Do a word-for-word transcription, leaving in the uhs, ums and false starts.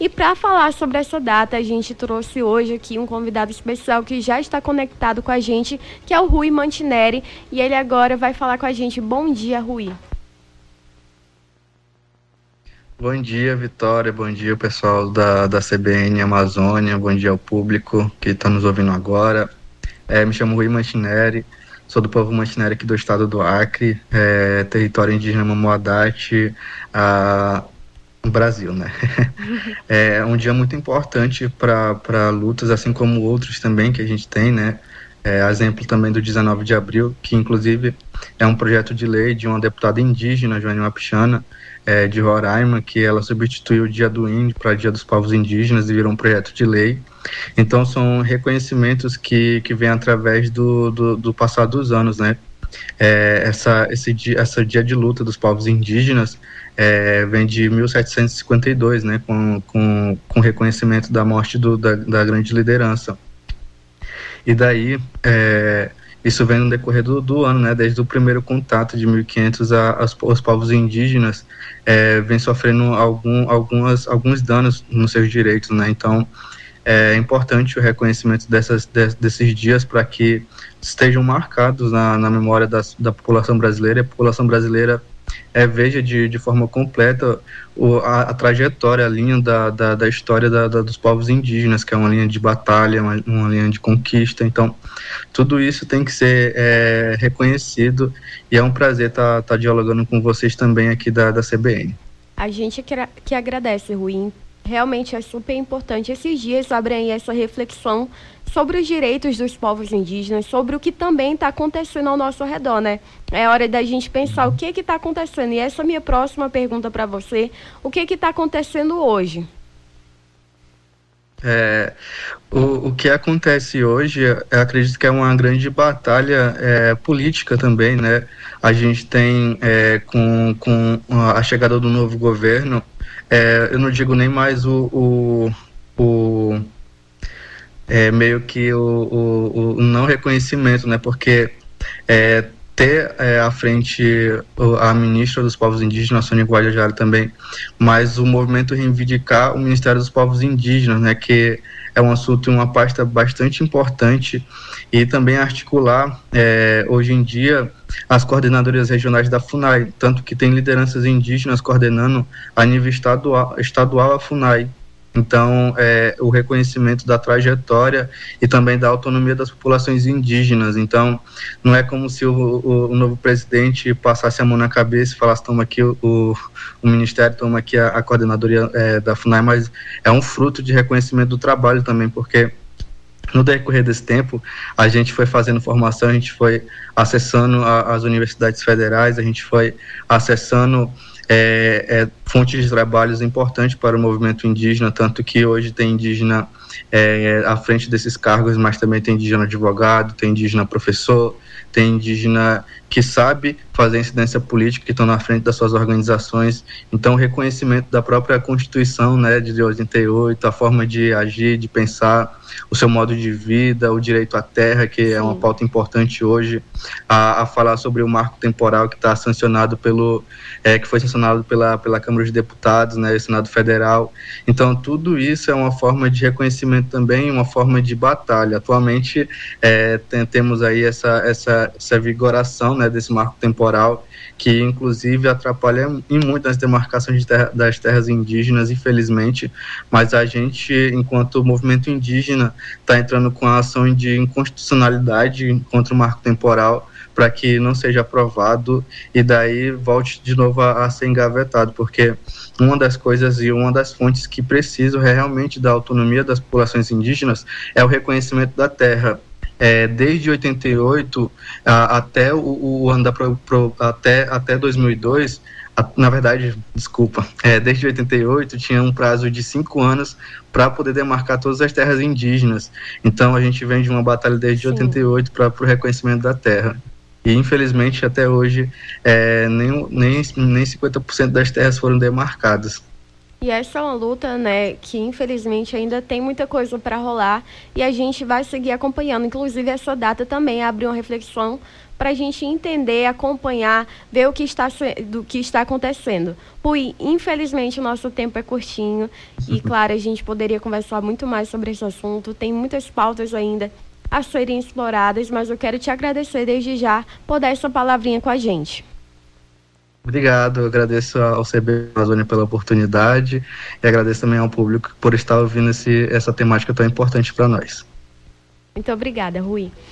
E para falar sobre essa data, a gente trouxe hoje aqui um convidado especial que já está conectado com a gente, que é o Rui Mantineri, e ele agora vai falar com a gente. Bom dia, Rui. Bom dia, Vitória. Bom dia, pessoal da, da C B N Amazônia. Bom dia ao público que está nos ouvindo agora. É, me chamo Rui Mantineri, sou do povo Mantineri aqui do estado do Acre, é, território indígena Mamoadate, a Brasil, né? É um dia muito importante para lutas, assim como outros também que a gente tem, né? É, exemplo também do dezenove de abril, que inclusive é um projeto de lei de uma deputada indígena, Joane Wapichana, é, de Roraima, que ela substituiu o Dia do Índio para o Dia dos Povos Indígenas e virou um projeto de lei. Então são reconhecimentos que, que vêm através do, do, do passar dos anos, né? É, essa, esse dia, essa dia de luta dos povos indígenas é, vem de mil setecentos e cinquenta e dois, né, com, com, com reconhecimento da morte do, da, da grande liderança. E daí, é, isso vem no decorrer do, do ano, né, desde o primeiro contato de mil e quinhentos a, a, os povos indígenas é, vem sofrendo algum, algumas, alguns danos nos seus direitos, né, então é importante o reconhecimento dessas, de, desses dias para que estejam marcados na, na memória das, da população brasileira, e a população brasileira é, veja de, de forma completa o, a, a trajetória, a linha da, da, da história da, da, dos povos indígenas, que é uma linha de batalha, uma, uma linha de conquista. Então, tudo isso tem que ser é, reconhecido, e é um prazer estar tá, tá dialogando com vocês também aqui da, da C B N. A gente que, que agradece, Rui. Realmente é super importante. Esses dias abrem aí essa reflexão sobre os direitos dos povos indígenas, sobre o que também está acontecendo ao nosso redor, né? É hora da gente pensar o que está acontecendo. E essa é a minha próxima pergunta para você. O que está acontecendo hoje? É, o, o que acontece hoje, eu acredito que é uma grande batalha é, política também, né? A gente tem, é, com, com a chegada do novo governo, é, eu não digo nem mais o, o, o é, meio que o, o, o não reconhecimento, né? Porque é, ter é, à frente a ministra dos povos indígenas, Sônia Guajajara também, mas o movimento reivindicar o Ministério dos Povos Indígenas, né? Que é um assunto e uma pasta bastante importante, e também articular é, hoje em dia as coordenadorias regionais da FUNAI, tanto que tem lideranças indígenas coordenando a nível estadual, estadual a FUNAI. Então, é, o reconhecimento da trajetória e também da autonomia das populações indígenas. Então, não é como se o, o, o novo presidente passasse a mão na cabeça e falasse: toma aqui o, o, o Ministério, toma aqui a, a coordenadoria é, da FUNAI, mas é um fruto de reconhecimento do trabalho também, porque no decorrer desse tempo, a gente foi fazendo formação, a gente foi acessando a, as universidades federais, a gente foi acessando É, é, fontes de trabalhos importantes para o movimento indígena, tanto que hoje tem indígena é, à frente desses cargos, mas também tem indígena advogado, tem indígena professor, tem indígena que sabe fazer incidência política, que estão na frente das suas organizações. Então, o reconhecimento da própria Constituição, né, de oitenta e oito, a forma de agir, de pensar, o seu modo de vida, o direito à terra, que Sim. é uma pauta importante hoje, a, a falar sobre o marco temporal que está sancionado pelo, é, que foi sancionado pela, pela Câmara de Deputados, né, Senado Federal. Então, tudo isso é uma forma de reconhecimento também, uma forma de batalha. Atualmente, é, tem, temos aí essa, essa, essa vigoração, né, desse marco temporal, que inclusive atrapalha em muito as demarcações de terra, das terras indígenas, infelizmente, mas a gente, enquanto movimento indígena, está entrando com a ação de inconstitucionalidade contra o marco temporal, para que não seja aprovado e daí volte de novo a, a ser engavetado, porque uma das coisas e uma das fontes que precisam realmente da autonomia das populações indígenas é o reconhecimento da terra. É, desde oitenta e oito a, até o, o ano da pro, pro, até, até dois mil e dois, a, na verdade, desculpa, é, desde oitenta e oito tinha um prazo de cinco anos para poder demarcar todas as terras indígenas. Então a gente vem de uma batalha desde Sim. oitenta e oito para o reconhecimento da terra. E infelizmente até hoje é, nem, nem, nem cinquenta por cento das terras foram demarcadas. E essa é uma luta, né, que infelizmente ainda tem muita coisa para rolar, e a gente vai seguir acompanhando. Inclusive, essa data também abre uma reflexão para a gente entender, acompanhar, ver o que está, do que está acontecendo. Rui, infelizmente o nosso tempo é curtinho e, claro, a gente poderia conversar muito mais sobre esse assunto, tem muitas pautas ainda a serem exploradas, mas eu quero te agradecer desde já por dar essa palavrinha com a gente. Obrigado, eu agradeço ao C B Amazônia pela oportunidade e agradeço também ao público por estar ouvindo esse, essa temática tão importante para nós. Muito obrigada, Rui.